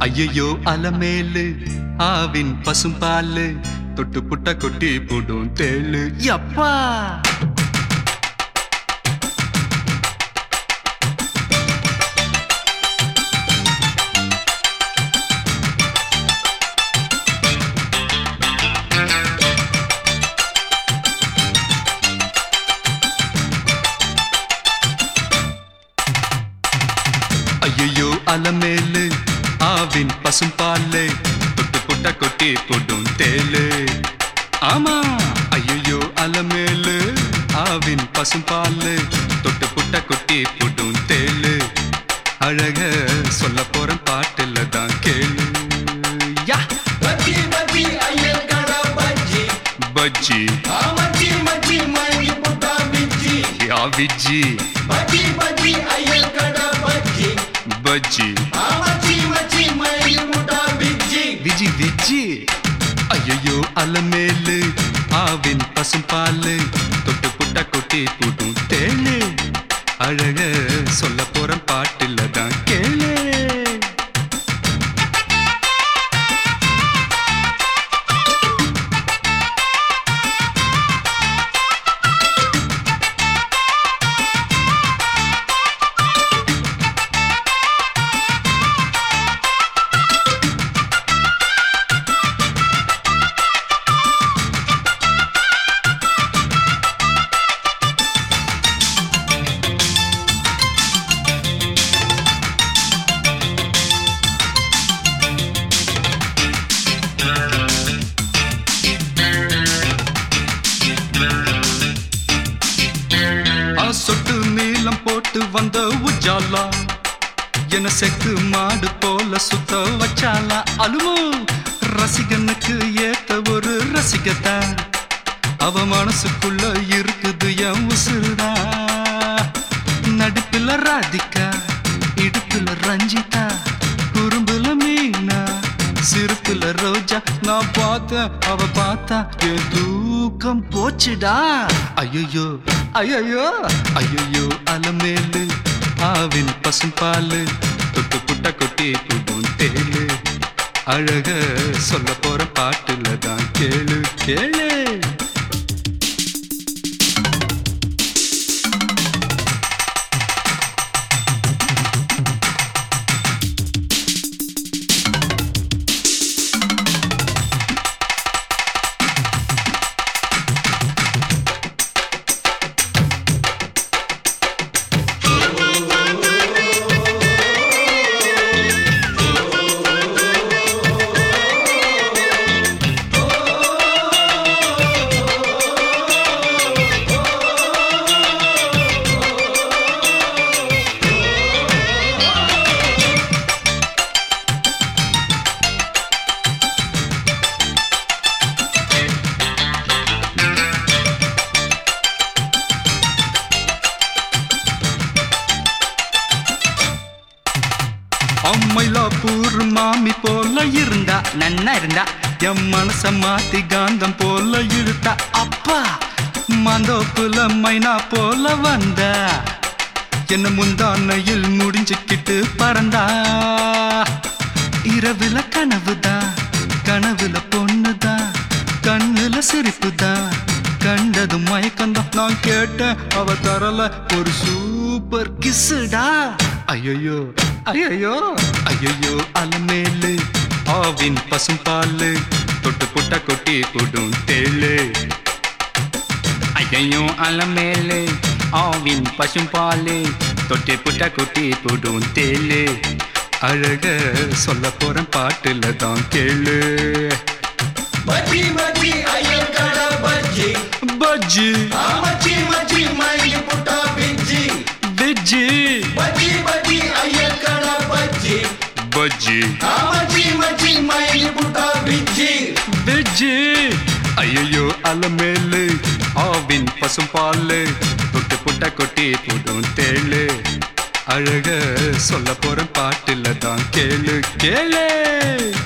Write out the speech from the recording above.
ஐயையோ அலமேலு ஆவின் பசும்பாலு தொட்டு புட்ட கொட்டி போடும் தேளு யப்பா. ஐயையோ அலமேலு ஆவின் பசும்பாலு தொட்டு புட்ட கொட்டி போடும் தேளு. ஆமா ஐயையோ அலமேலு ஆவின் பசும்பாலு தொட்டு புட்ட கொட்டி போடும் தேளு. அழக சொல்ல போற பாட்டுல தான் கேளு. பஜ்ஜி பஜ்ஜி ஐயர் கடா பஜ்ஜி பஜ்ஜி மச்சி மச்சி மணி புட்டா விஜ்ஜி யா விஜ்ஜி பஜ்ஜி பஜ்ஜி ஐயர் கடா பஜ்ஜி பஜ்ஜி மச்சி மச்சி மணி புட்டா விஜ்ஜி விஜி விஜி. ஐயையோ அலமேலு ஆவின் பசும்பாலு தொட்டு புட்ட கொட்டி போடும் தேளு. அழக சொல்ல போற பாட்டுல தான் கேளு. சொட்டு நீளம் போட்டு வந்த உஜாலா என செக்கு மாடு போல சுத்த வச்சாலா. அலுமோ ரசிகனுக்கு ஏத்த ஒரு ரசிகத்தா அவ மனசுக்குள்ள இருக்குது என் உசுருதா. நடுப்புல ராதிகா இடுப்புல ரஞ்சிதா குறும்புல மீனா சிறுப்புல ரோஜா. நான் பார்த்தேன் அவ பார்த்தா என் தூக்கம் போச்சுடா. ஐயோ ஐயோ ஐயோ அலமேலு ஆவின் பசும்பாலு தொட்டு புட்ட கொட்டி போடும் தேளு. அழக சொல்ல போற பாட்டுல தான் கேளு கேளு. மயிலாப்பூர் மாமி போல இருந்தா நன்னா இருந்தா என் மனச மாத்தி காந்தம் போல இழுத்தா. அப்பா மாந்தோப்புல மைனா போல வந்தா என்ன முந்தானையில் முடிஞ்சுக்கிட்டு பறந்தா. இரவுல கனவுதான் கனவுல பொண்ணுதான் கண்ணுல சிரிப்புதான் கண்டதும் மயக்கந்தான். நான் கேட்டேன் அவ தரல ஒரு சூப்பர் கிஸ்ஸுடா. ஐயோ ஐயோ ஐயோ அலமேலு ஆவின் பசும்பாலு தொட்டு புட்ட கொட்டி போடும் தேளு. ஐயோ அலமேலு ஆவின் பசும்பாலு தொட்டு புட்ட கொட்டி போடும் தேளு. அழக சொல்ல போற பாட்டுல தான் கேளு. பஜ்ஜி பஜ்ஜி ஐயர் கடா பஜ்ஜி பஜ்ஜி மச்சி மச்சி மணி புட்டா விஜ்ஜி விஜி பஜ்ஜி பஜ்ஜி ஐயர் கடா பஜ்ஜி பஜ்ஜி மச்சி மச்சி மணி புட்டா விஜ்ஜி விஜி. ஐயோ அலமேலு ஆவின் பசும்பாலு தொட்டு புட்ட கொட்டி போடும் தேளு. அழக சொல்ல போற பாட்டுல தான் கேளு கேளு.